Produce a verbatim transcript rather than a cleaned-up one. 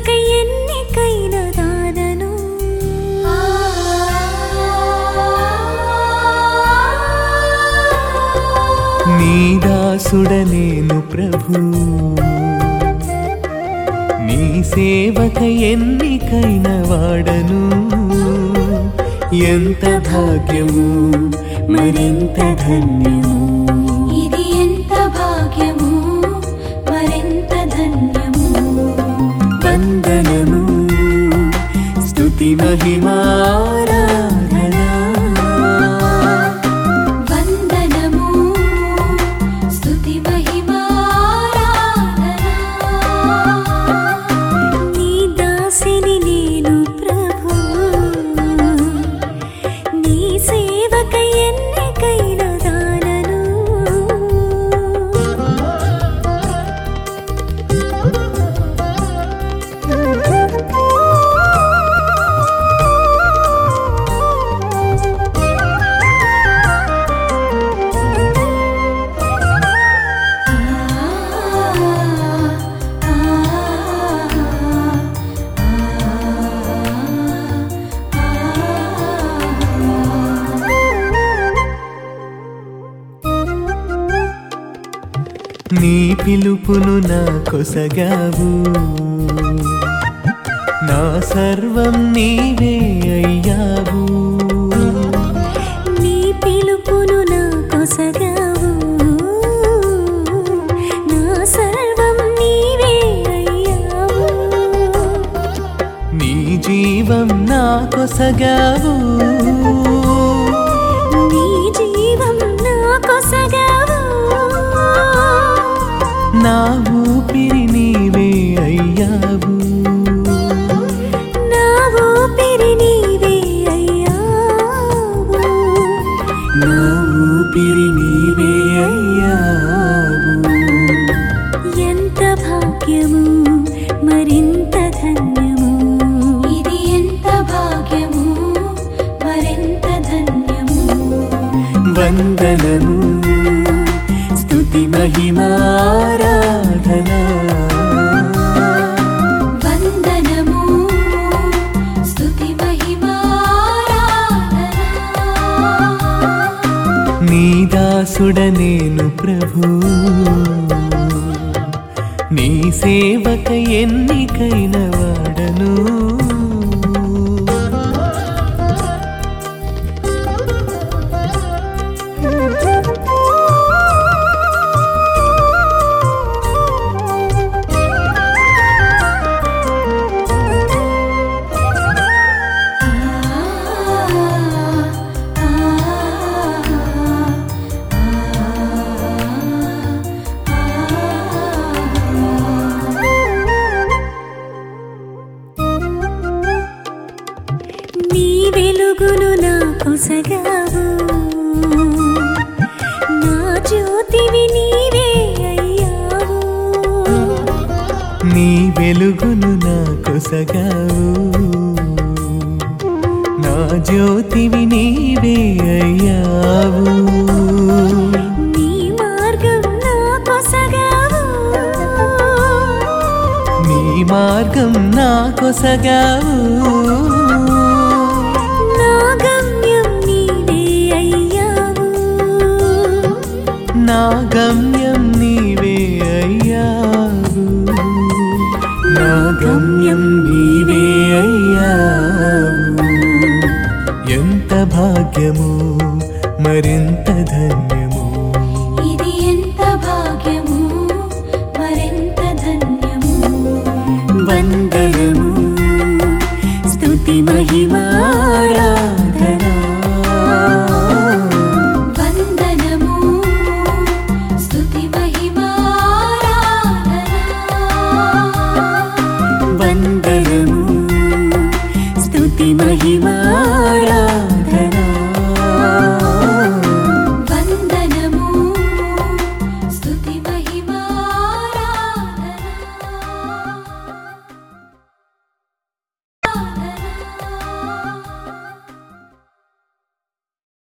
సేవకై ఎన్నికైన దానను నీ దాసుడ నేను ప్రభు నీ సేవకై ఎన్నికైన వాడను ఎంత భాగ్యము మరింత ధన్యము ఇది ఎంత భాగ్యము మరింత ధన్యము వందనము స్తుతి మహిమారాధన వందనము స్తుతి మహిమారాధన నీ దాసిని నేను ప్రభు నీ సేవకై ఎన్నికైన దానను నీ పిలుపును నా కొసగావు నా సర్వం నీవే అయ్యావు నీ పిలుపును నా కొసగావు నా సర్వం నీవే అయ్యావు నీ జీవం నా కొసగావు నీ జీవం నా కొసగావు నా ఊపిరి నీవే అయ్యావు నా ఊపిరి నీవే అయ్యావు నా ఊపిరి నీవే అయ్యావు ఎంత భాగ్యము మరింత ధన్యము ఇది ఎంత భాగ్యము మరింత ధన్యము వందనము స్తుతి మహిమారాధన వందనము స్తుతి మహిమారాధన నీ దాసుడ నేను ప్రభు నీ సేవకై ఎన్నికైన వాడను నీ వెలుగును నా కొసగావు నా జ్యోతివి నీవే అయ్యావు నీ వెలుగును నా కొసగావు నా జ్యోతివి నీవే అయ్యావు నీ మార్గం నా కొసగావు నీ మార్గం నా కొసగావు నా గమ్యం నీవే అయ్యావు నా గమ్యం నీవే అయ్యావు నా గమ్యం నీవే అయ్యావు ఎంత భాగ్యము మరింత ధన్యము